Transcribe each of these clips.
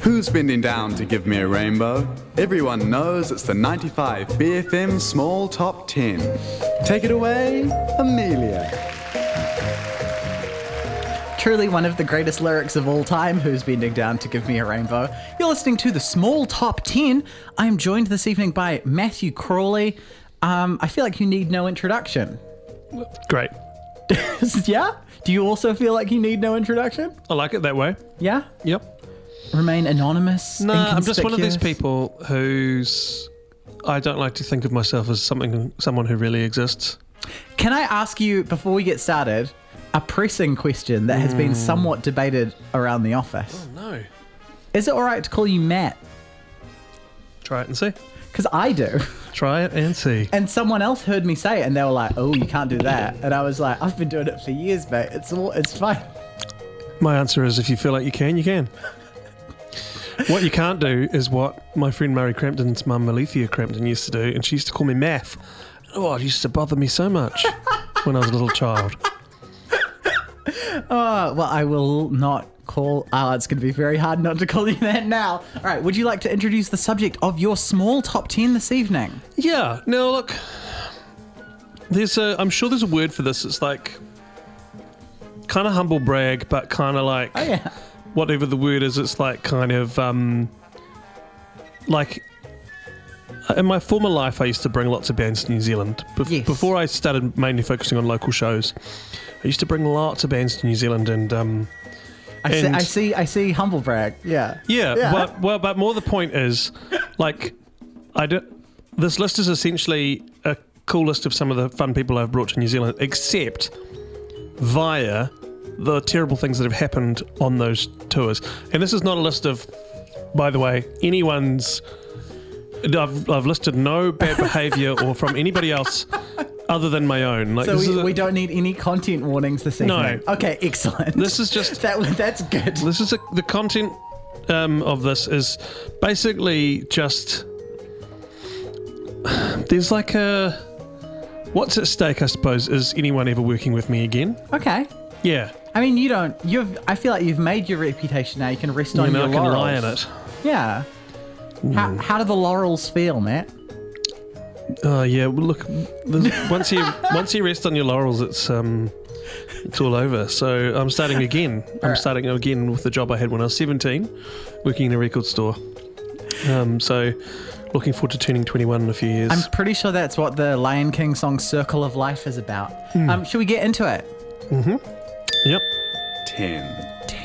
Who's bending down to give me a rainbow? Everyone knows it's the 95 BFM Small Top 10. Take it away, Amelia. Truly one of the greatest lyrics of all time, Who's Bending Down to Give Me a Rainbow. You're listening to the Small Top 10. I am joined this evening by Matthew Crawley. I feel like you need no introduction. Great. Yeah? Do you also feel like you need no introduction? I like it that way. Yeah? Yep. Remain anonymous, No, I'm just one of these inconspicuous? people who's... I don't like to think of myself as someone who really exists. Can I ask you, before we get started, a pressing question that has been somewhat debated around the office? Oh, no. Is it all right to call you Matt? Try it and see. Because I do. Try it and see. And someone else heard me say it and they were like, oh, you can't do that. And I was like, I've been doing it for years, mate. It's fine. My answer is if you feel like you can, you can. What you can't do is what my friend Murray Crampton's mum, Alethea Crampton, used to do, and she used to call me Math. Oh, it used to bother me so much when I was a little child. Well, I will not call... it's going to be very hard not to call you that now. All right, would you like to introduce the subject of your small top 10 this evening? Yeah. Now, look, I'm sure there's a word for this. It's like kind of humble brag, but kind of like... Oh, yeah. Whatever the word is, it's like kind of like in my former life I used to bring lots of bands to New Zealand. Yes. Before I started mainly focusing on local shows, I used to bring lots of bands to New Zealand and I see humble brag. Yeah. yeah. But more the point is like this list is essentially a cool list of some of the fun people I've brought to New Zealand, except via the terrible things that have happened on those tours. And this is not a list of, by the way, anyone's... I've listed no bad behaviour or from anybody else other than my own. Like, So we don't need any content warnings this evening? No. Okay, excellent. This is just... That's good. This is the content of this is basically just... There's like a... What's at stake, I suppose, is anyone ever working with me again? Okay. Yeah. I mean, I feel like you've made your reputation now. You can rest on your I can laurels. lie in it. Yeah. How do the laurels feel, Matt? Oh yeah, well, look. Once you rest on your laurels, it's all over. So I'm starting again. Starting again with the job I had when I was 17, working in a record store. So looking forward to turning 21 in a few years. I'm pretty sure that's what the Lion King song "Circle of Life" is about. Should we get into it? Mm-hmm. Yep. 10.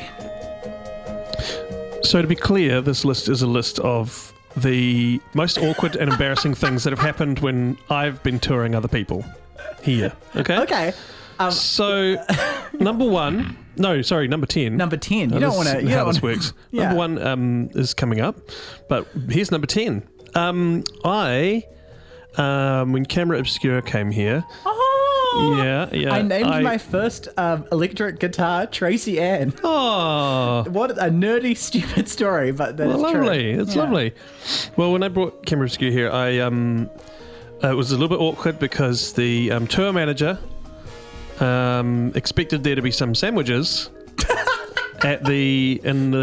So to be clear, this list is a list of the most awkward and embarrassing things that have happened when I've been touring other people here. Okay? Okay. So, number 10. Number 10. You don't want to... How this works. Yeah. Number 1 is coming up, but here's number 10. When Camera Obscura came here... Yeah. I named my first electric guitar Tracy Ann. Oh, What a nerdy, stupid story, but that's lovely. true. It's lovely. Well, when I brought Camera Obscura here, it was a little bit awkward because the tour manager expected there to be some sandwiches at the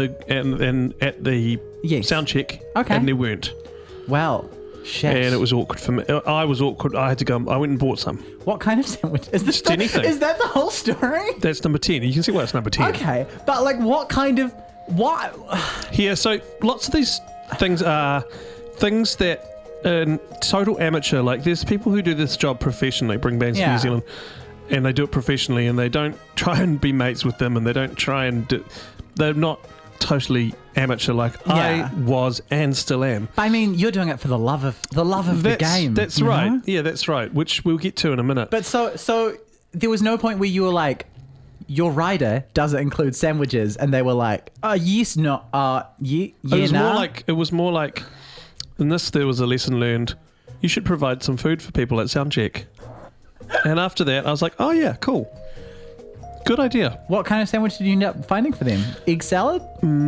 Yes. sound check, Okay. and there weren't. Well, shit. And it was awkward for me. I was awkward. I had to go. I went and bought some. What kind of sandwich? Is this Just anything. Is that the whole story? That's number 10. You can see why it's number 10. Okay, but like, what kind of what? Yeah, so lots of these things are things that total amateur, like there's people who do this job professionally, bring bands to Yeah. New Zealand, and they do it professionally, and they don't try and be mates with them, and they don't try and they're not totally amateur like Yeah. I was and still am. I mean, you're doing it for the love of the game. That's you right. know? Yeah, that's right, which we'll get to in a minute. But so there was no point where you were like, your rider doesn't include sandwiches, and they were like, yes, no, yeah, It was more like in this there was a lesson learned. You should provide some food for people at soundcheck. And after that, I was like, oh yeah, cool. Good idea. What kind of sandwich did you end up finding for them? Egg salad?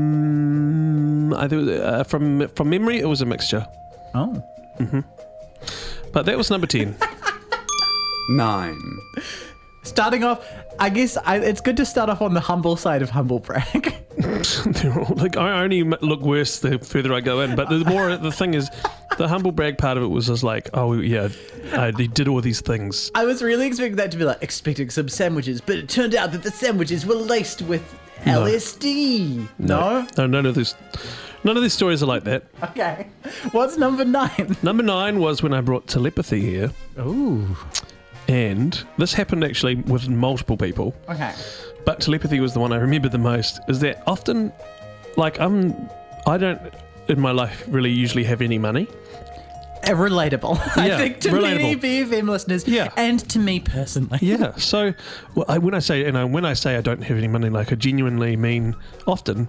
I think from memory, it was a mixture. Oh. But that was number 10. 9. Starting off, I guess it's good to start off on the humble side of humble brag. Like, I only look worse the further I go in. But the thing is, the humble brag part of it was just like, oh yeah, I did all these things. I was really expecting that to be like, expecting some sandwiches, but it turned out that the sandwiches were laced with LSD. No? No, none of these stories are like that. Okay. What's number 9? Number 9 was when I brought telepathy here. Ooh. And this happened actually with multiple people. Okay. But telepathy was the one I remember the most. Is that often, like, I don't in my life really usually have any money. Relatable. I Yeah, think to many BFM listeners, Yeah. and to me personally. Yeah. So when I say I don't have any money, like I genuinely mean often,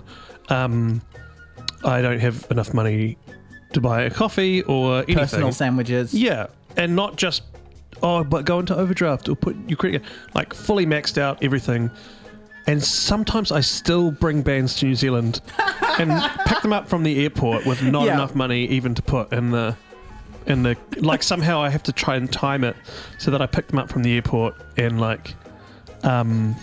I don't have enough money to buy a coffee or anything. Personal sandwiches. Yeah, and not just but go into overdraft or put your credit, like fully maxed out everything. And sometimes I still bring bands to New Zealand and pick them up from the airport with not enough money even to put in the like somehow I have to try and time it so that I pick them up from the airport and like and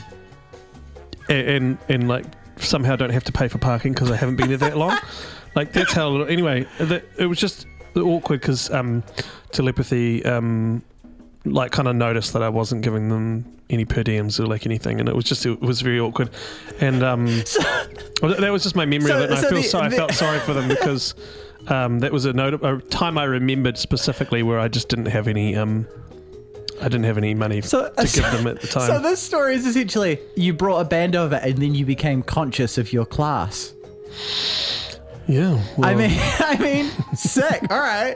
like somehow don't have to pay for parking because I haven't been there that long. Like that's how. Anyway, it was just awkward because telepathy like kind of noticed that I wasn't giving them any per diems or like anything, and it was very awkward. And that was just my memory of it. And I felt sorry for them because that was a time I remembered specifically where I just didn't have any. I didn't have any money to give them at the time. So this story is essentially you brought a band over and then you became conscious of your class. Yeah. Well, I mean, sick. All right.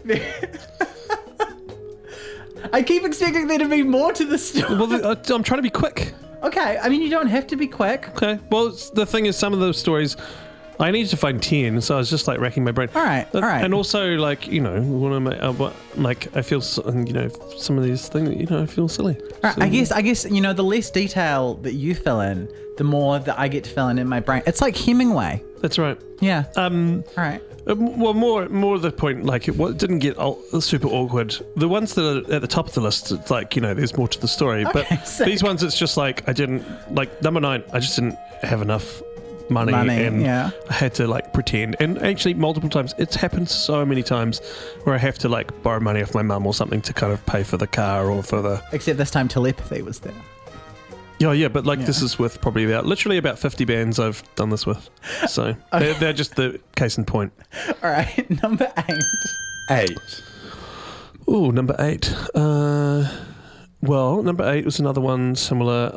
I keep expecting there to be more to the story. Well, I'm trying to be quick. Okay. I mean, you don't have to be quick. Okay. Well, the thing is, some of those stories, I needed to find 10, so I was just like racking my brain. All right. And also, like, you know, I feel, you know, some of these things, you know, I feel silly. All right, So, I guess, you know, the less detail that you fill in, the more that I get to fill in my brain. It's like Hemingway. That's right. Yeah. All right. Well, more the point, like, it didn't get super awkward. The ones that are at the top of the list, it's like, you know, there's more to the story. Okay, but sick. these ones, it's just like, I didn't, like, number 9, I just didn't have enough money and yeah. I had to, like, pretend. And actually, multiple times, it's happened so many times where I have to, like, borrow money off my mum or something to kind of pay for the car or for the... Except this time telepathy was there. Yeah, but like this is with probably literally about 50 bands I've done this with. So they're just the case in point. All right, number 8. 8. Ooh, number 8. Well, number 8 was another one similar.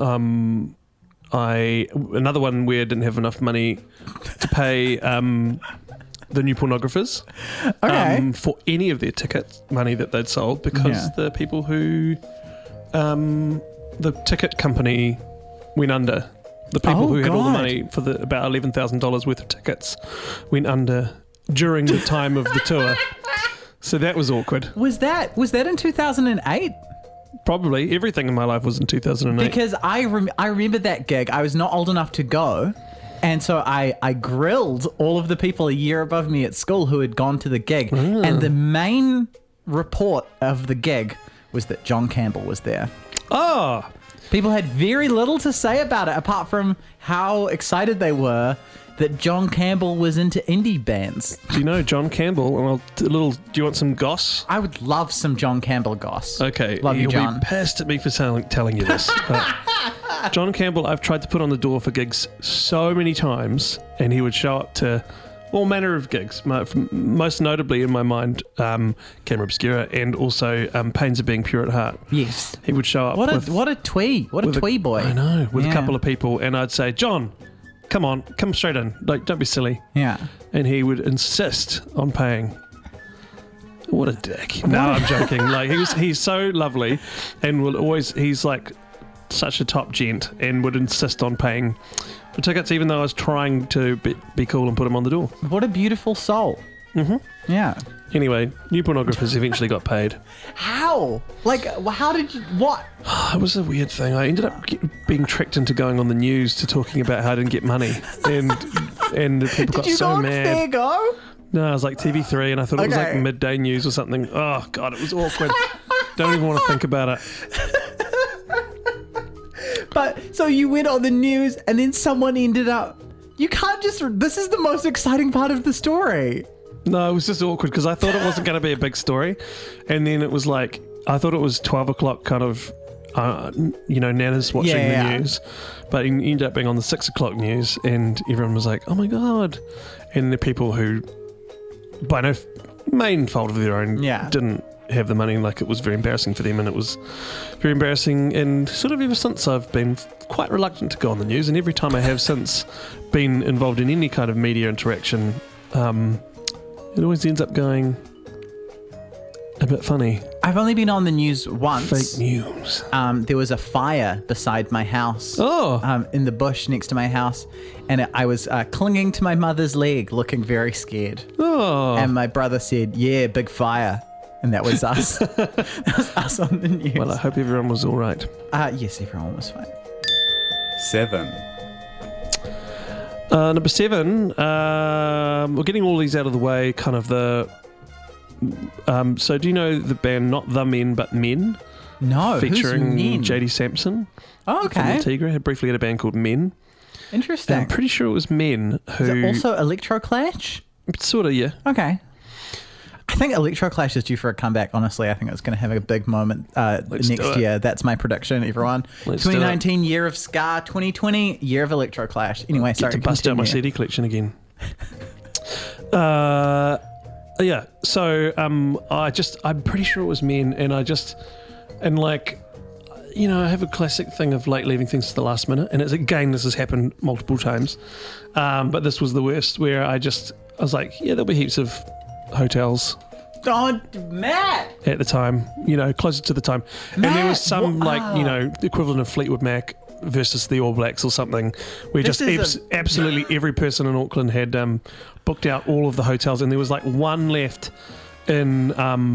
Another one where I didn't have enough money to pay the new pornographers for any of their ticket money that they'd sold because the people who... the ticket company went under. The people who had all the money for about $11,000 worth of tickets went under during the time of the tour. So that was awkward. Was that in 2008? Probably. Everything in my life was in 2008. Because I remember that gig. I was not old enough to go. And so I grilled all of the people a year above me at school who had gone to the gig. And the main report of the gig was that John Campbell was there. Oh! People had very little to say about it apart from how excited they were that John Campbell was into indie bands. Do you know John Campbell? Do you want some goss? I would love some John Campbell goss. Okay. Love you, John. You'll be pissed at me for telling you this. But John Campbell, I've tried to put on the door for gigs so many times, and he would show up to all manner of gigs, most notably in my mind, Camera Obscura, and also Pains of Being Pure at Heart. Yes. He would show up What a twee boy. I know, with a couple of people, and I'd say, John, come straight in. Like, don't be silly. Yeah. And he would insist on paying. What a dick. No, I'm joking. Like, he's so lovely, and he's like such a top gent, and would insist on paying for tickets, even though I was trying to be cool and put him on the door. What a beautiful soul. Mm-hmm. Yeah. Anyway, new pornographers eventually got paid. How? Like, how did you... What? It was a weird thing. I ended up being tricked into going on the news to talking about how I didn't get money. And people got so mad. Did you go on Fair Go? No, I was like TV3, and I thought it was like midday news or something. Oh, God, it was awkward. Don't even want to think about it. But so you went on the news and then someone ended up. You can't just. This is the most exciting part of the story. No, it was just awkward because I thought it wasn't going to be a big story. And then it was like, I thought it was 12 o'clock kind of, Nana's watching the news. But it ended up being on the 6 o'clock news and everyone was like, oh my God. And the people who, by no main fault of their own, didn't have the money, like it was very embarrassing for them, and it was very embarrassing. And sort of ever since I've been quite reluctant to go on the news, and every time I have since been involved in any kind of media interaction, it always ends up going a bit funny. I've only been on the news once. Fake news. There was a fire beside my house. In the bush next to my house, and I was clinging to my mother's leg, looking very scared. And my brother said, "Yeah, big fire." And that was us. That was us on the news. Well, I hope everyone was all right. Yes, everyone was fine. 7. Number 7, we're getting all these out of the way, kind of the... so do you know the band, not The Men, but Men? No, featuring who's Men? JD Sampson. Oh, okay. From Antigua. Had briefly had a band called Men. Interesting. I'm pretty sure it was Men who... Is it also Electroclash? Sort of, yeah. Okay. I think Electroclash is due for a comeback, honestly. I think it's going to have a big moment next year. That's my prediction, everyone. 2019, year of Ska. 2020, year of Electroclash. Anyway, sorry. To bust out my CD collection again. Yeah, so I'm pretty sure it was Men, and I have a classic thing of like leaving things to the last minute, and this has happened multiple times, but this was the worst, where I was like, yeah, there'll be heaps of hotels. Oh, Matt! At the time, closer to the time. Matt, and there was some the equivalent of Fleetwood Mac versus the All Blacks or something, where absolutely every person in Auckland had booked out all of the hotels, and there was like one left in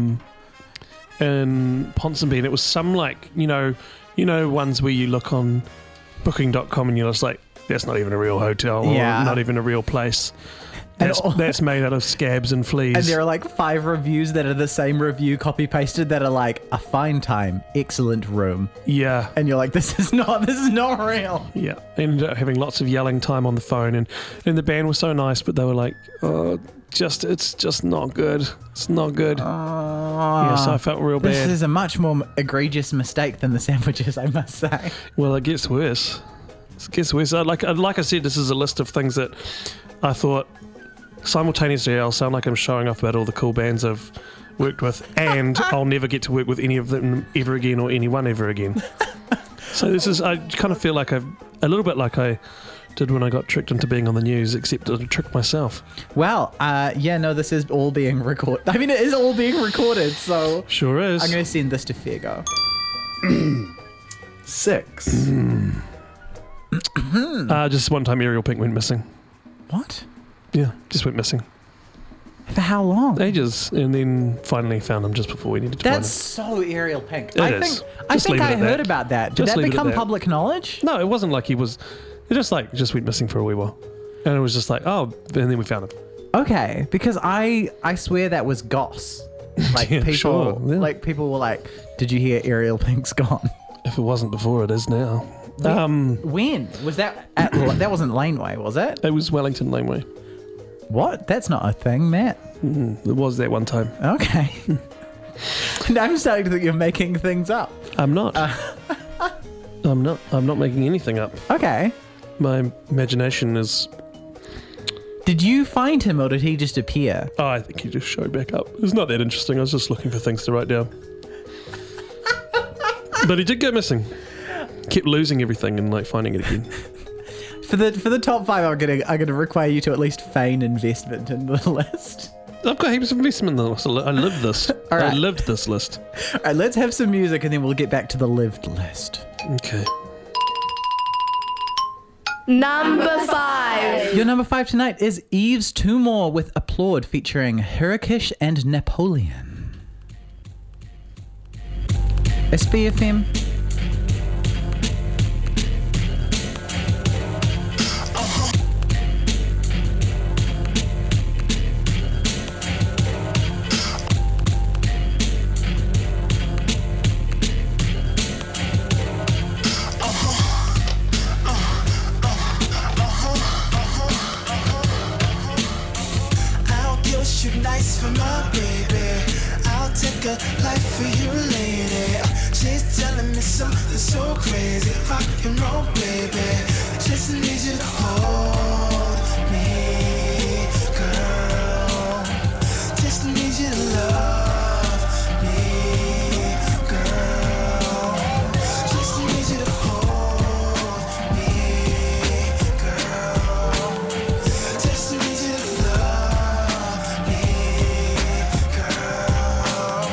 Ponsonby, and it was some ones where you look on booking.com and you're just like, that's not even a real hotel, or not even a real place. That's made out of scabs and fleas. And there are like 5 reviews that are the same review copy-pasted that are like, a fine time, excellent room. Yeah. And you're like, this is not real. Yeah. Ended up having lots of yelling time on the phone, and the band was so nice, but they were like, it's just not good. It's not good. So I felt real bad. This is a much more egregious mistake than the sandwiches, I must say. Well, it gets worse. Like I said, this is a list of things that I thought simultaneously I'll sound like I'm showing off about all the cool bands I've worked with, and I'll never get to work with any of them ever again, or anyone ever again. So I kind of feel like a little bit like I did when I got tricked into being on the news, except I tricked myself. Well, this is all being recorded. I mean, it is all being recorded, so... Sure is. I'm going to send this to Fairgo. 6. Just one time Ariel Pink went missing. What? Yeah, just went missing. For how long? Ages, and then finally found him just before we needed to find him. That's so Ariel Pink. I think I heard about that. Did that become public knowledge? No, it wasn't like he was... It just went missing for a wee while. And it was just like, and then we found him. Okay, because I swear that was goss. Like people were like, did you hear Ariel Pink's gone? If it wasn't before, it is now. When? Was that that wasn't Laneway, was it? It was Wellington Laneway. What? That's not a thing, Matt. It was that one time. Okay. Now I'm starting to think you're making things up. I'm not. I'm not making anything up. Okay. My imagination is... Did you find him, or did he just appear? Oh, I think he just showed back up. It's not that interesting. I was just looking for things to write down. But he did go missing. Kept losing everything and finding it again. For the top 5, I'm gonna require you to at least feign investment in the list. I've got heaps of investment in the list. I lived this. All right. I lived this list. All right, let's have some music and then we'll get back to the lived list. Okay. Number 5. Your number 5 tonight is Yves Tumor with Applaud, featuring Hurricane and Napoleon. SBFM. make a life for you, lady. She's telling me something so crazy. Rock and roll, baby. Just need you to hold me, girl. Just need you to love me, girl. Just need you to hold me, girl. Just need you to love me, girl.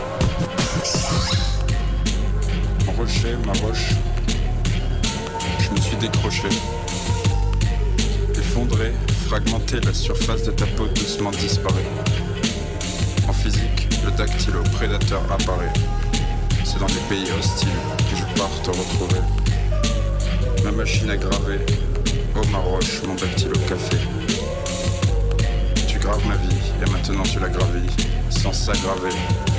Mon rocher, ma roche, je me suis décroché. Effondré, fragmenté, la surface de ta peau doucement disparaît. En physique, le dactylo prédateur apparaît. C'est dans les pays hostiles que je pars te retrouver. Ma machine à graver, oh ma roche, mon dactylo café. Tu graves ma vie, et maintenant tu la gravis, sans s'aggraver.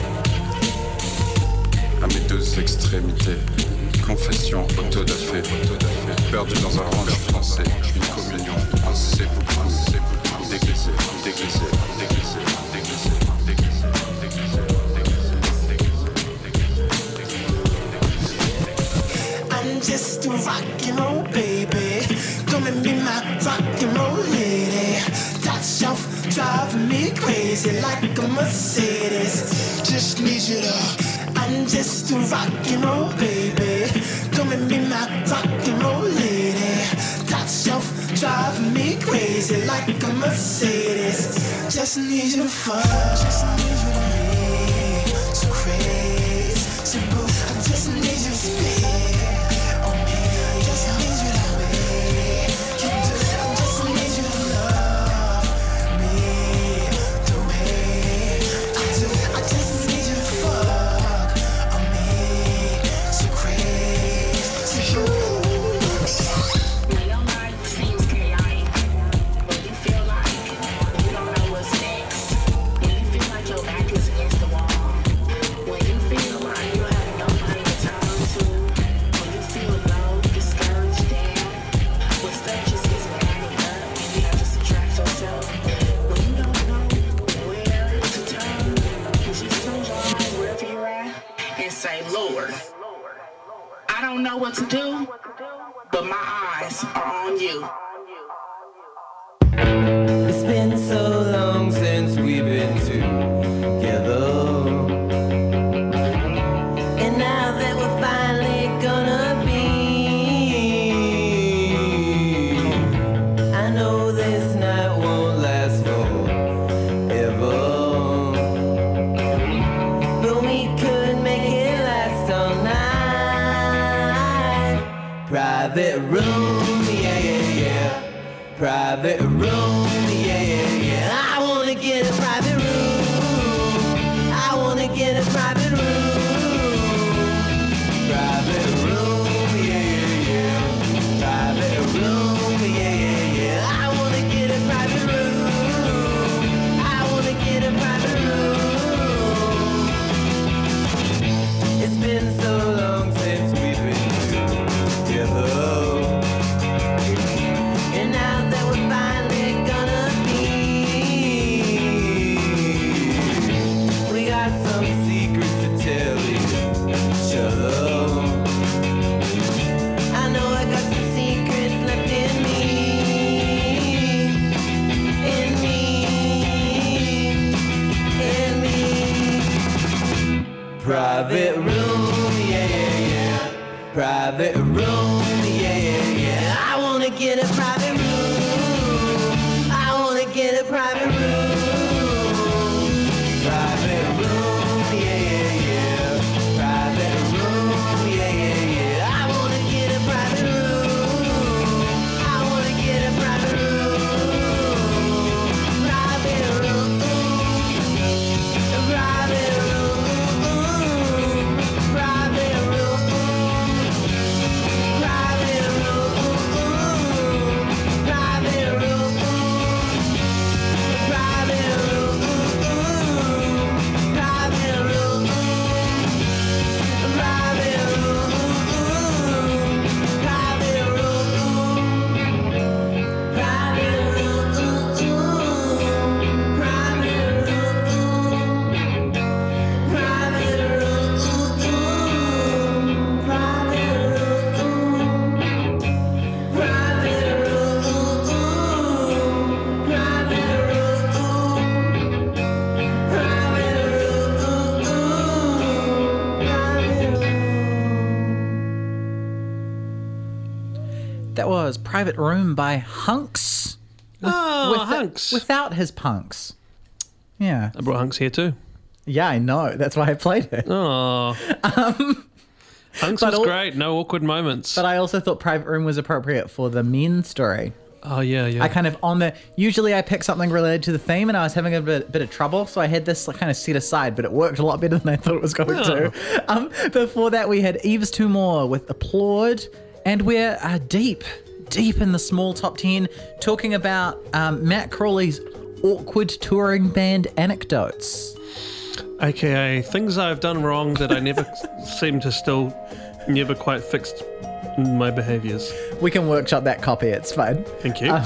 À mes deux extrémités, confession autodafé, perdu dans un range français, une communion, un c'est beaucoup, déglissé, déglissé, déglissé, déglissé, déglissé, déglissé, déglissé. I'm just a rock and roll baby. Come and be my rock and roll lady. Top shelf driving me crazy like a Mercedes. Just need you to. I'm just a rock and roll baby. Come and be my rock and roll lady. Top shelf driving me crazy like a Mercedes. Just need you to fuck. Just need you to be so crazy. So boo, I just need you to speak on me. Just need you to be. I just need you to love me the way I do. I just need you to fuck on me so crazy. When your life seems chaotic, when you feel like you don't know what's next, when you feel like your back is against the wall, when you feel like you have nobody to turn to, when you feel low, discouraged, down, when stuff just isn't adding up and you have to subtract yourself, when you don't know where to turn, you just close your eyes wherever you're at and say, Lord, I don't know what to do, but my eyes are on you. It's been so long since we've been together, and now that we're finally gonna be, I know this night won't last forever, but we could make it last all night. Private room, yeah, yeah, yeah. Private room, yeah, yeah, yeah. I wanna get a private room. I wanna get a private room. Private room, yeah, yeah, yeah. Private room, yeah, yeah, yeah. I wanna get a private room. I wanna get a private room. It's been so long since we've been together. And now that we're finally gonna be, we got some secrets to tell each other. I know I got some secrets left in me, in me, in me. Private room, yeah, yeah, yeah. Private room, yeah, yeah, yeah. I wanna get a private room. I wanna get a private room. Private room, yeah, yeah, yeah. Private room, yeah, yeah, yeah. I wanna get a private room. I wanna get a private room. Private room. Private room. Private room. Private room. Private room. That was Private Room by Hunks. Hunks. Without his punks. Yeah. I brought Hunks here too. Yeah, I know. That's why I played it. Oh. Hunks was great. No awkward moments. But I also thought Private Room was appropriate for the men story. Oh, yeah. I kind of usually I pick something related to the theme, and I was having a bit of trouble, so I had this kind of set aside, but it worked a lot better than I thought it was going to. Before that, we had Eves Two More with Applaud, and we're deep in the small top 10, talking about Matt Crawley's awkward touring band anecdotes. AKA things I've done wrong that I never seem to never quite fixed my behaviours. We can workshop that copy, it's fine. Thank you.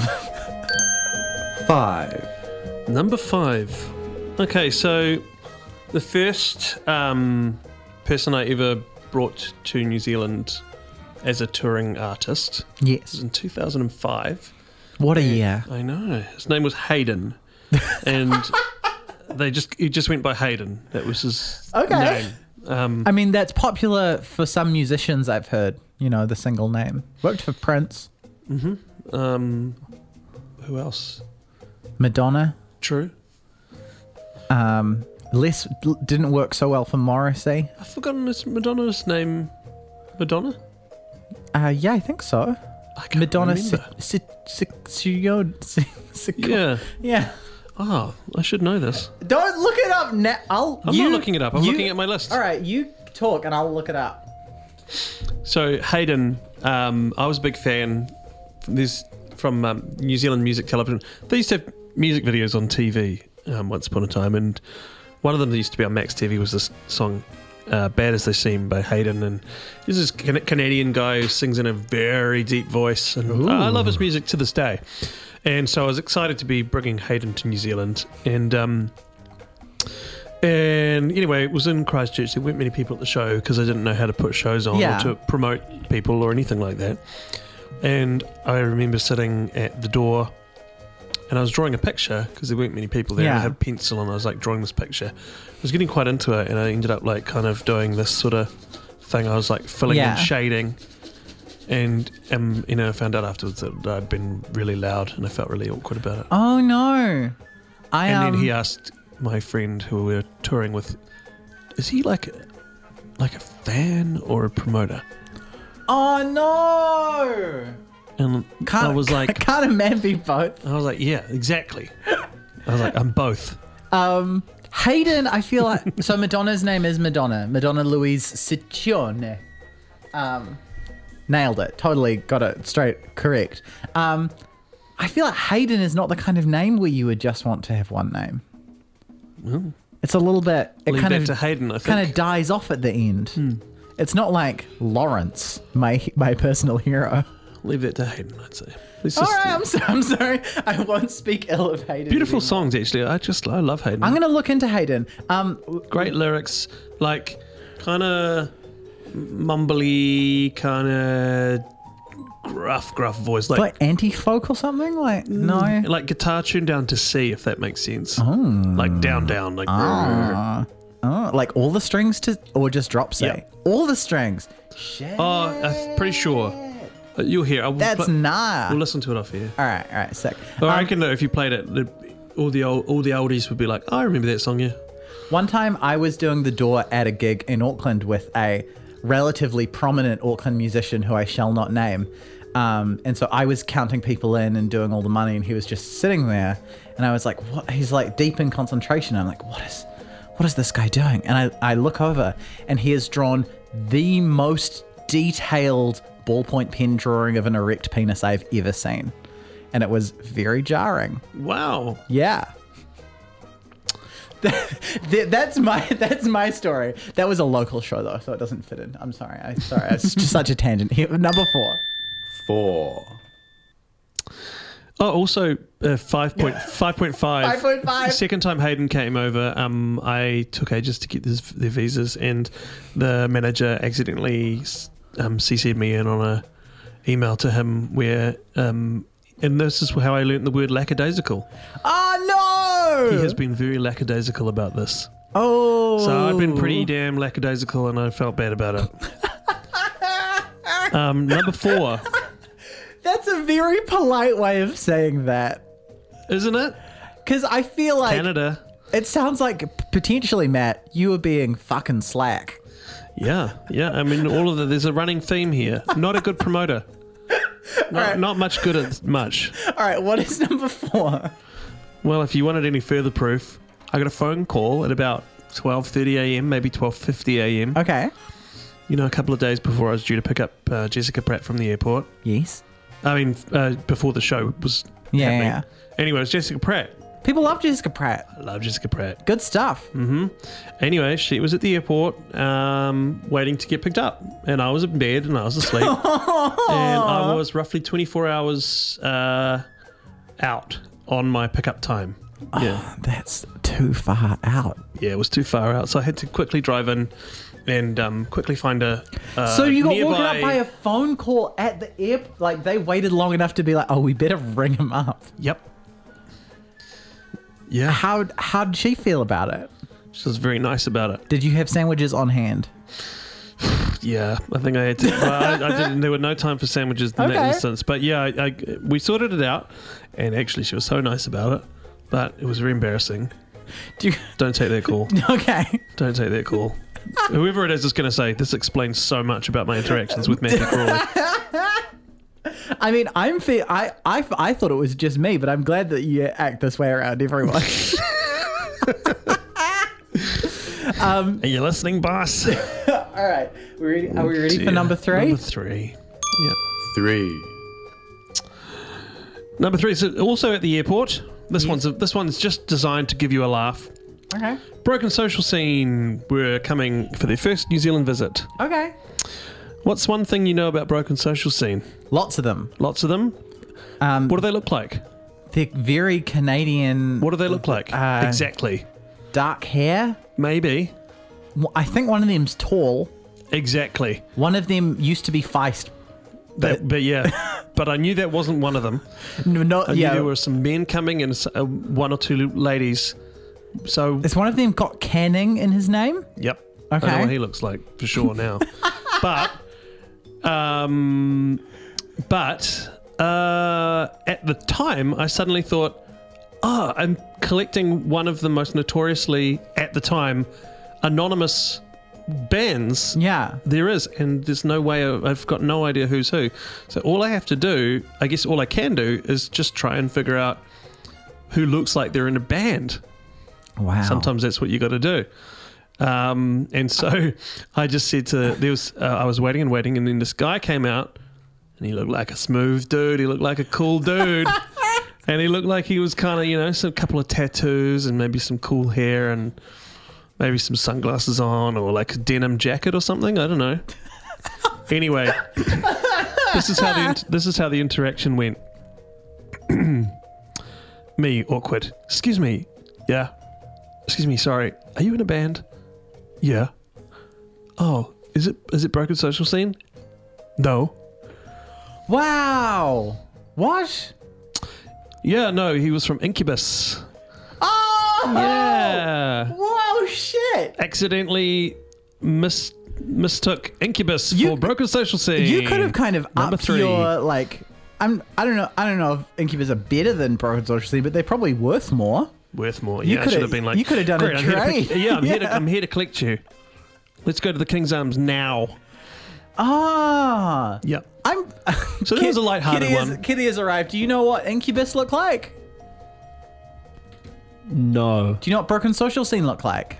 5. Number 5. Okay, so the first person I ever brought to New Zealand as a touring artist Yes. was in 2005. What a year. I know. His name was Hayden. And he just went by Hayden. That was his name. I mean, that's popular for some musicians, I've heard. The single name. Worked for Prince. Mm-hmm. Who else? Madonna. True. Didn't work so well for Morrissey. I've forgotten Madonna's name. Madonna? Yeah, I think so. I can't Madonna. remember. Yeah. Yeah. Oh, I should know this. Don't look it up now. I'm not looking it up. I'm looking at my list. All right, you talk and I'll look it up. So Hayden, I was a big fan from New Zealand Music Television. They used to have music videos on TV once upon a time, and one of them that used to be on Max TV was this song, Bad As They Seem by Hayden, and he's this Canadian guy who sings in a very deep voice, and I love his music to this day. And so I was excited to be bringing Hayden to New Zealand, and anyway, it was in Christchurch. There weren't many people at the show because I didn't know how to put shows on or to promote people or anything like that. And I remember sitting at the door and I was drawing a picture because there weren't many people there. I had a pencil and I was like drawing this picture. I was getting quite into it, and I ended up like kind of doing this sort of thing. I was like filling and shading, and I found out afterwards that I'd been really loud and I felt really awkward about it. Oh no! Then he asked my friend who we were touring with, is he like a fan or a promoter? Oh no! And I was like, can't a man be both? I was like, yeah, exactly. I was like, I'm both. Hayden, I feel like so Madonna's name is Madonna Louise Ciccione. Nailed it. Totally got it straight correct. I feel like Hayden is not the kind of name where you would just want to have one name. Oh. It's a little bit. It Leave kind that of to Hayden, I think. Kind of dies off at the end. It's not like Lawrence, my personal hero. Leave that to Hayden, I'd say. All right, I'm sorry. I won't speak ill of Hayden. Beautiful anymore. songs, actually. I love Hayden. I'm going to look into Hayden. Great lyrics, like kind of mumbly, kind of gruff voice, like anti-folk or something. Like no, like guitar tuned down to C, if that makes sense. Like down, like. Like all the strings or just drop C. Yeah. All the strings. Shit. Oh, I'm pretty sure. You'll hear. That's We'll listen to it off here. All right, sick. I reckon that if you played it, all the oldies would be like, oh, I remember that song, yeah. One time I was doing the door at a gig in Auckland with a relatively prominent Auckland musician who I shall not name. And so I was counting people in and doing all the money, and he was just sitting there. And I was like, what? He's like deep in concentration. I'm like, what is this guy doing? And I look over, and he has drawn the most detailed ballpoint pen drawing of an erect penis I've ever seen. And it was very jarring. Wow. Yeah. That's my story. That was a local show though, so it doesn't fit in. I'm sorry. It's just such a tangent here. Number 4. Oh, also 5.5. 5.5. Second time Hayden came over, I took ages to get their visas, and the manager accidentally CC'd me in on a email to him where, and this is how I learnt the word lackadaisical. Oh no! He has been very lackadaisical about this. Oh. So I've been pretty damn lackadaisical, and I felt bad about it. Number 4. very polite way of saying that. Isn't it? Because I feel like Canada. it sounds like potentially, Matt, you were being fucking slack. Yeah. I mean, there's a running theme here. Not a good promoter. Not much good at much. All right, what is number 4? Well, if you wanted any further proof, I got a phone call at about 12:30 a.m., maybe 12:50 a.m. Okay. You know, a couple of days before I was due to pick up Jessica Pratt from the airport. Yes. I mean, before the show was Yeah. happening. Anyway, it was Jessica Pratt. People love Jessica Pratt. I love Jessica Pratt. Good stuff. Anyway, she was at the airport waiting to get picked up. And I was in bed and I was asleep. And I was roughly 24 hours out on my pickup time. Yeah. That's too far out. Yeah, it was too far out. So I had to quickly drive in and quickly find a So you got nearby... woken up by a phone call at the airport? Like, they waited long enough to be like, oh, we better ring him up. Yep. Yeah. How did she feel about it? She was very nice about it. Did you have sandwiches on hand? Yeah, I think I had to. Well, I didn't. There were no time for sandwiches in that instance. But yeah, we sorted it out, and actually, she was so nice about it. But it was very embarrassing. Don't take that call. Okay. Don't take that call. Whoever it is going to say this explains so much about my interactions with Matthew Crawley. I mean, I thought it was just me, but I'm glad that you act this way around everyone. Are you listening, boss? All right. Are we ready for number 3? Number 3. Yeah. 3. Number 3 is also at the airport. This one's just designed to give you a laugh. Okay. Broken Social Scene were coming for their first New Zealand visit. Okay. What's one thing you know about Broken Social Scene? Lots of them. Lots of them? What do they look like? They're very Canadian. What do they look like? Exactly. Dark hair. Maybe. I think one of them's tall. Exactly. One of them used to be Feist. But yeah, but I knew that wasn't one of them. I knew there were some men coming and one or two ladies. So is one of them got Canning in his name? Yep. Okay. I know what he looks like for sure now. but at the time, I suddenly thought, I'm collecting one of the most notoriously, at the time, anonymous bands there is, and there's no way I've got no idea who's who. So all I have to do, I guess all I can do, is just try and figure out who looks like they're in a band. Wow. Sometimes that's what you got to do. And so I just said to I was waiting, and then this guy came out, and he looked like a smooth dude. He looked like a cool dude. And he looked like he was kind of, some couple of tattoos and maybe some cool hair and maybe some sunglasses on or like a denim jacket or something. I don't know. Anyway, this is how the interaction went. Me, awkward. Excuse me. Yeah. Excuse me. Sorry. Are you in a band? Yeah. Oh, is it Broken Social Scene? No. Wow. What? Yeah, no, he was from Incubus. Oh! Yeah. Whoa, shit. Accidentally mistook Incubus for Broken Social Scene. You could have kind of Number upped 3. your, like... I don't know if Incubus are better than Broken Social Scene, but they're probably worth more. Worth more. Yeah, I should have been like... You could have done a trade. I'm here to collect you. Let's go to the King's Arms now. Ah. Yep. So that was a lighthearted one. Kitty has arrived. Do you know what Incubus look like? No. Do you know what Broken Social Scene look like?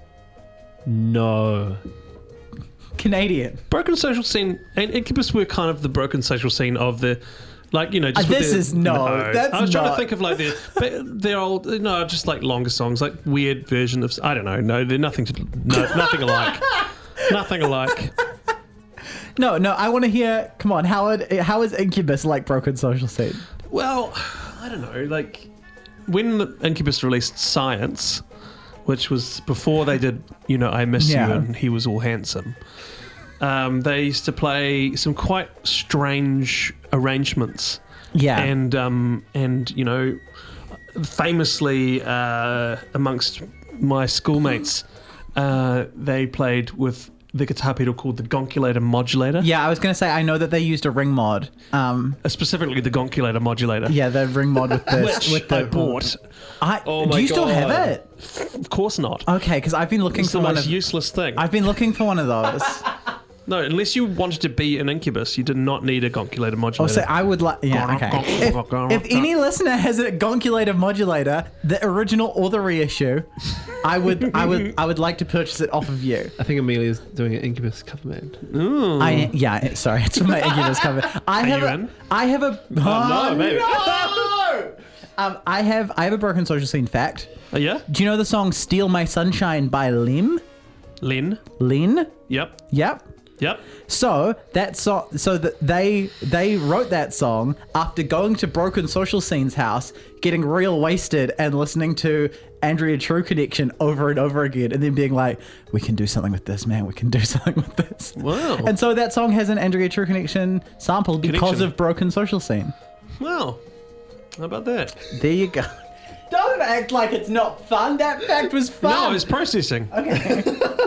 No. Canadian. Broken Social Scene and Incubus were kind of the Broken Social Scene of the... Like, just this is that's I was trying not. to think of like they're old, just like longer songs, like weird version of, I don't know. No, they're nothing alike. Nothing alike. No, I want to hear, come on, how is Incubus like Broken Social Scene? Well, I don't know, like when Incubus released Science, which was before they did, I Miss You and He Was All Handsome. They used to play some quite strange arrangements. Yeah. And famously amongst my schoolmates, they played with the guitar pedal called the Gonculator Modulator. Yeah, I was going to say, I know that they used a ring mod. Specifically the Gonculator Modulator. Yeah, the ring mod with the... Which with the I bought. Oh do my you still have God. it? Of course not. Okay, because I've been looking It's for the one most of... useless thing. I've been looking for one of those. No, unless you wanted to be an Incubus, you did not need a Gonculator Oh, Modulator. so I would like... Yeah, okay. If any listener has a Gonculator modulator, the original or the reissue, I would like to purchase it off of you. I think Amelia's doing an Incubus cover band. Sorry, it's from my Incubus cover. I have a... no, maybe. No! I have a Broken Social Scene fact. Oh, yeah? Do you know the song "Steal My Sunshine" by Lim? Len? Yep. Yep. So they wrote that song after going to Broken Social Scene's house, getting real wasted, and listening to Andrea True Connection over and over again, and then being like, "We can do something with this, man. We can do something with this." Wow. And so that song has an Andrea True Connection sample because of Broken Social Scene. Wow. How about that? There you go. Don't act like it's not fun. That fact was fun. No, it's processing. Okay.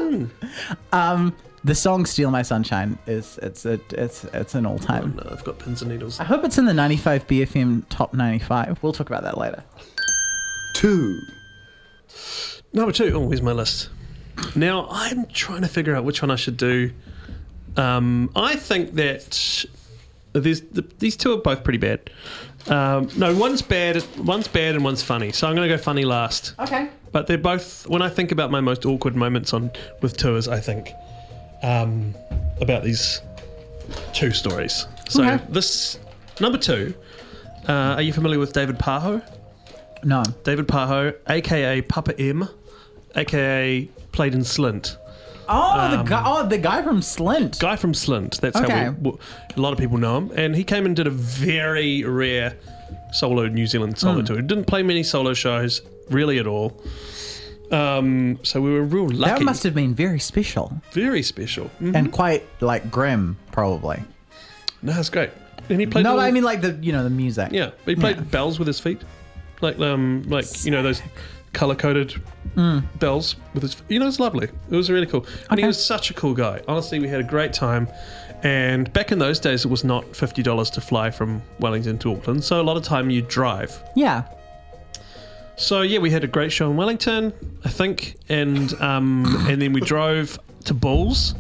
The song "Steal My Sunshine" it's an all time. No, I've got pins and needles. I hope it's in the 95 BFM top 95. We'll talk about that later. 2. Number 2. Oh, where's my list? Now, I'm trying to figure out which one I should do. I think that these two are both pretty bad. No, one's bad and one's funny. So I'm going to go funny last. Okay. But they're both, when I think about my most awkward moments with tours, I think about these two stories. So this, number 2, are you familiar with David Paho? No. David Paho, a.k.a. Papa M, a.k.a. played in Slint. Oh, the guy from Slint. Guy from Slint. That's how a lot of people know him. And he came and did a very rare New Zealand solo tour. He didn't play many solo shows, really at all. So we were real lucky. That must have been very special. Very special. Mm-hmm. And quite, grim, probably. No, it's great. And he played... No, I mean, the music. Yeah, but he played bells with his feet. Those color-coded bells with his... it's lovely. It was really cool. And he was such a cool guy. Honestly, we had a great time. And back in those days, it was not $50 to fly from Wellington to Auckland. So a lot of time you drive. Yeah. So yeah, we had a great show in Wellington, I think. And then we drove to Bulls.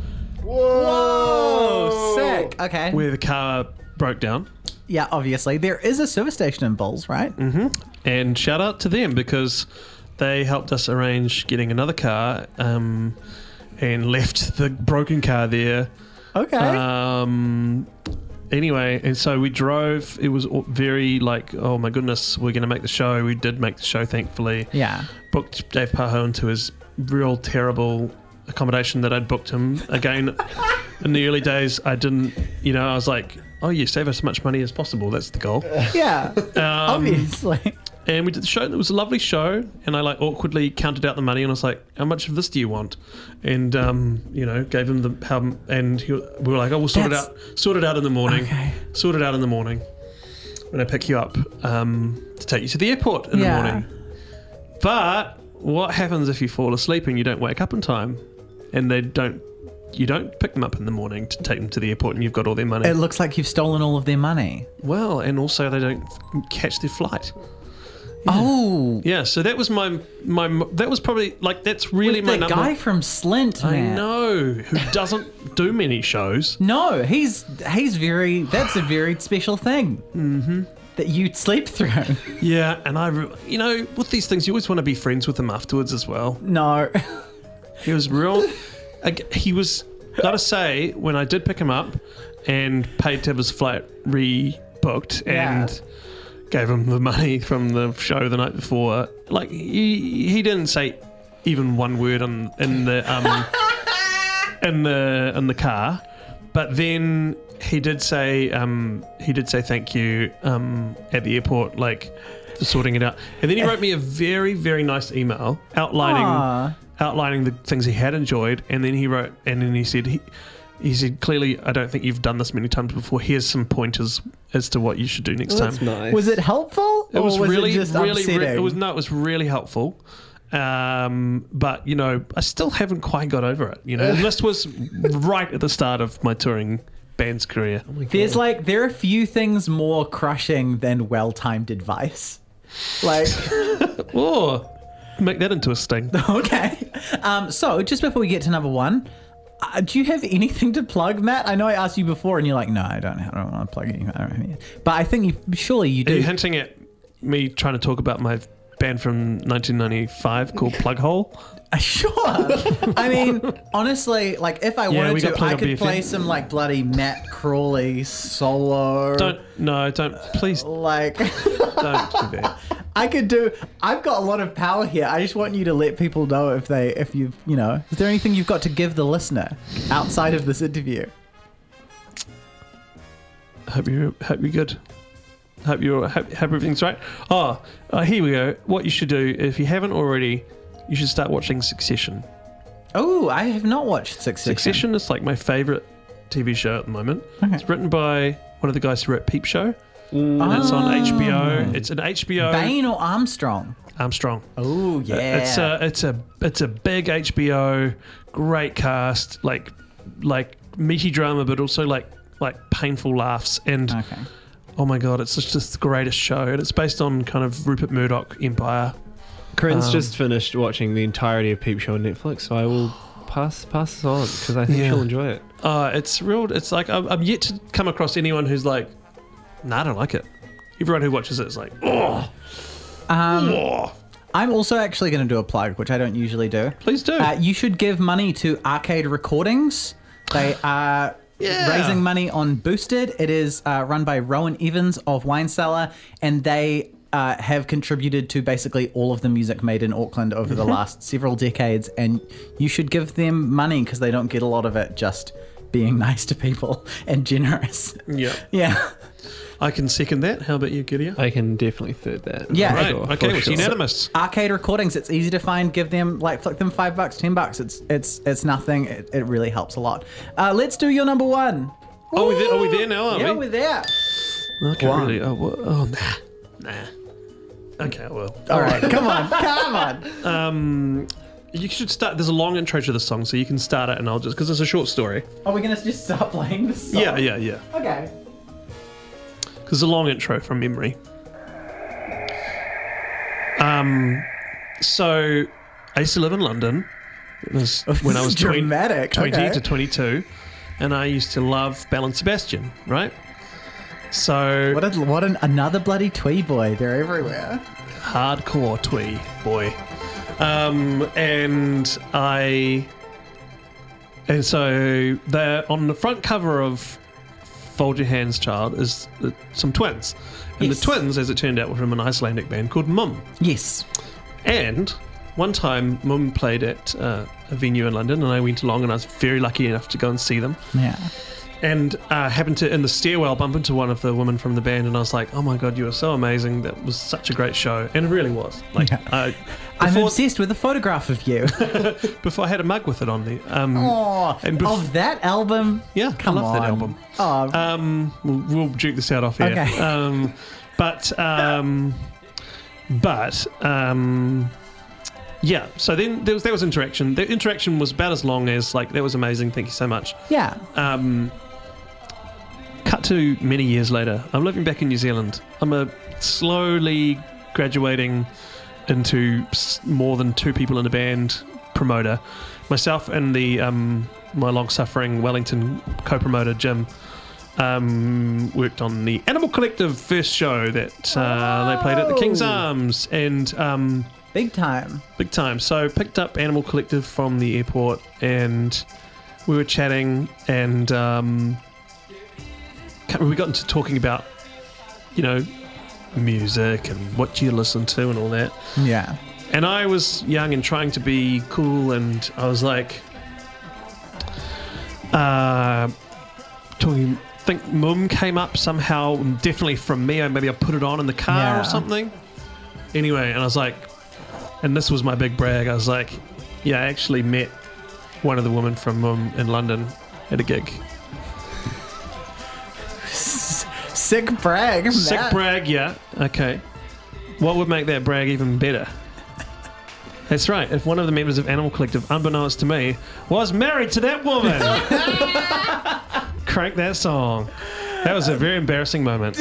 Whoa! Sick. Okay. Where the car broke down. Yeah, obviously. There is a service station in Bulls, right? Mm-hmm. And shout out to them because they helped us arrange getting another car and left the broken car there. Okay. Anyway, and so we drove. It was very oh my goodness, we're going to make the show. We did make the show, thankfully. Yeah. Booked Dave Paho into his real terrible accommodation that I'd booked him. Again, in the early days, I didn't, I was like, oh, you save as much money as possible. That's the goal. Yeah, obviously. And we did the show. It was a lovely show. And I awkwardly counted out the money and I was like, how much of this do you want? And, gave him and we were like, oh, we'll sort it out in the morning. Okay. Sort it out in the morning when I pick you up to take you to the airport in the morning. But what happens if you fall asleep and you don't wake up in time? And you don't pick them up in the morning to take them to the airport and you've got all their money. It looks like you've stolen all of their money. Well, and also they don't catch their flight. Yeah. Oh. Yeah, so that was my that was probably that's really my number. The guy from Slint, man. I know, who doesn't do many shows. No, that's a very special thing. That you sleep through. Yeah, and with these things, you always want to be friends with them afterwards as well. No. He was real. He was, gotta say, when I did pick him up and paid to have his flight rebooked and gave him the money from the show the night before, he didn't say even one word in the car, but then he did say thank you at the airport, for sorting it out, and then he wrote me a very, very nice email outlining the things he had enjoyed, and then he said he said, clearly, I don't think you've done this many times before. Here's some pointers as to what you should do next time. That's nice. Was it helpful? It was or was really, it just really, upsetting? it was really helpful. But, you know, I still haven't quite got over it. You know, this was right at the start of my touring band's career. There are a few things more crushing than well-timed advice. Like, Oh, make that into a sting. okay. So just before we get to number one, do you have anything to plug, Matt? I know I asked you before and you're like, no, I don't want to plug anything. I don't have anything. But I think surely you do. Are you hinting at me trying to talk about my band from 1995 called Plughole? Sure. I mean, honestly, like if I we wanted got to, played I on could BFM. play some like bloody Matt Crawley solo. Don't, please Like, don't do that. I've got a lot of power here. I just want you to let people know if you've, you know, is there anything you've got to give the listener outside of this interview? Hope you're good. Hope everything's right. Here we go. What you should do, if you haven't already, you should start watching Succession. Oh, I have not watched Succession. Succession is like my favourite TV show at the moment. Okay. It's written by one of the guys who wrote Peep Show. And it's on HBO. It's an HBO. Bain or Armstrong? Armstrong. Oh yeah. It's a big HBO, great cast, like meaty drama, but also like painful laughs and. Okay. Oh my god, it's just the greatest show, and it's based on kind of Rupert Murdoch empire. Corinne's just finished watching the entirety of Peep Show on Netflix, so I will pass this on because I think she'll enjoy it. It's real. It's like I'm yet to come across anyone who's like, nah, I don't like it. Everyone who watches it is like, oh. I'm also actually going to do a plug, which I don't usually do. Please do. You should give money to Arcade Recordings. They are raising money on Boosted. It is run by Rowan Evans of Wine Cellar, and they have contributed to basically all of the music made in Auckland over the last several decades, and you should give them money because they don't get a lot of it just being nice to people and generous. Yeah. Yeah. I can second that. How about you, Gideon? I can definitely third that. Yeah. Right. For Okay, it's sure. unanimous. Arcade Recordings, it's easy to find. Give them, flick them $5, $10. It's nothing. It really helps a lot. Let's do your number one. Are we there now, are Yeah, we? we're there. Okay, really? Nah. Okay, I will. All right, come on. You should start. There's a long intro to the song, so you can start it, and I'll just because it's a short story. Are we going to just start playing this song? Yeah. Okay. Because it's a long intro from memory. So I used to live in London. It was when I was dramatic. 20 Okay. to 22, and I used to love Belle and Sebastian, right? So Another bloody twee boy. They're everywhere. hardcore twee boy. And so they're on the front cover of Fold Your Hands, Child is some twins. And Yes. the twins, as it turned out, were from an Icelandic band called Mum. Yes. And one time, Mum played at a venue in London, and I went along, and I was very lucky enough to go and see them. Yeah. And happened to, in the stairwell, bump into one of the women from the band, and I was like, oh my god, you were so amazing. That was such a great show. And it really was. Like, Yeah. I'm obsessed with a photograph of you. before I had a mug with it on there. Of that album? Yeah, Come I love that on. album. Oh, We'll duke this out off here. Okay. Yeah, so then there was interaction. The interaction was about as long as, like, that was amazing, thank you so much. yeah. Cut to many years later, I'm living back in New Zealand. I'm a slowly graduating into more than two people in a band promoter. Myself and the my long-suffering Wellington co-promoter, Jim, worked on the Animal Collective first show that they played at the King's Arms, and Big time. big time. So picked up Animal Collective from the airport, and we were chatting, and we got into talking about, you know, music and what you listen to and all that. Yeah. And I was young and trying to be cool, and I was like, think Mum came up somehow, definitely from me. Maybe I put it on in the car Yeah. or something. Anyway, and I was like, and this was my big brag. I was like, yeah, I actually met one of the women from Mum in London at a gig. Sick brag. Sick Matt. brag, yeah. Okay. What would make that brag even better? That's right. If one of the members of Animal Collective, unbeknownst to me, was married to that woman. Crank that song. That was a very embarrassing moment.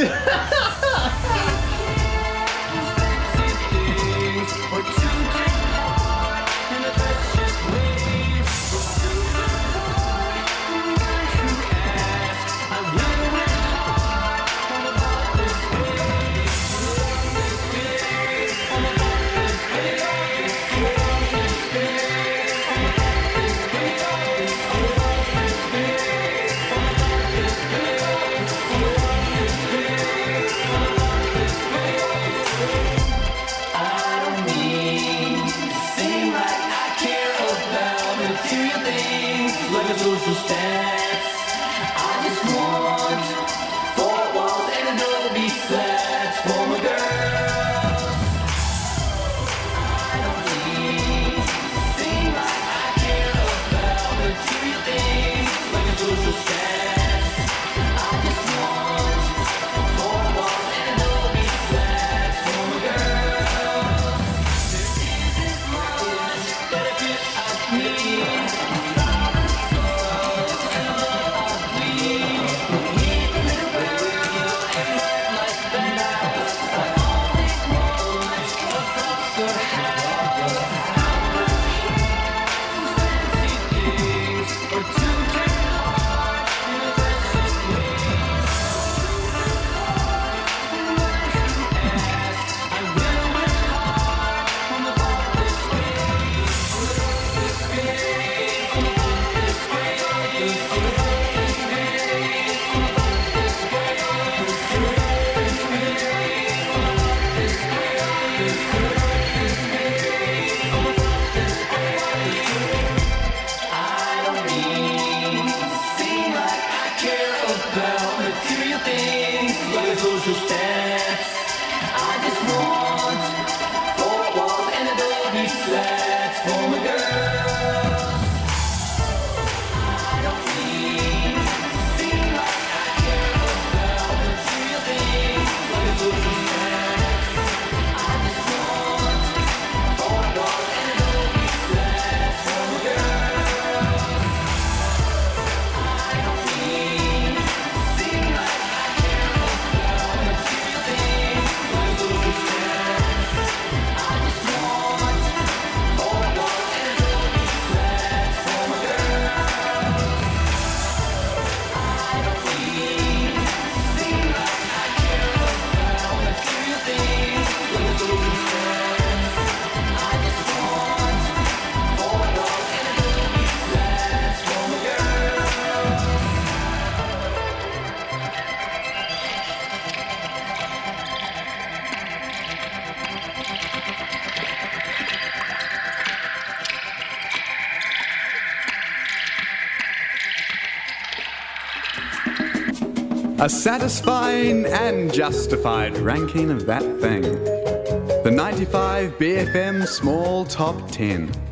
A satisfying and justified ranking of that thing. The 95 BFM Small Top 10.